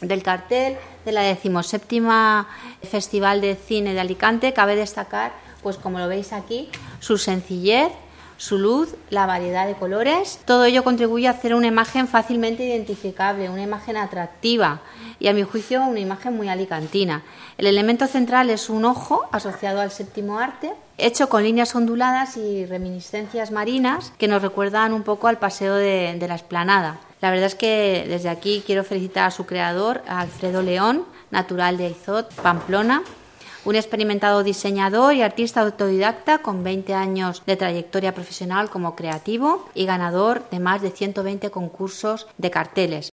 Del cartel de la 17ª Festival de Cine de Alicante cabe destacar, pues como lo veis aquí, su sencillez, su luz, la variedad de colores. Todo ello contribuye a hacer una imagen fácilmente identificable, una imagen atractiva y, a mi juicio, una imagen muy alicantina. El elemento central es un ojo asociado al séptimo arte, hecho con líneas onduladas y reminiscencias marinas que nos recuerdan un poco al paseo de la Explanada. La verdad es que desde aquí quiero felicitar a su creador, a Alfredo León, natural de Aizot, Pamplona, un experimentado diseñador y artista autodidacta con 20 años de trayectoria profesional como creativo y ganador de más de 120 concursos de carteles.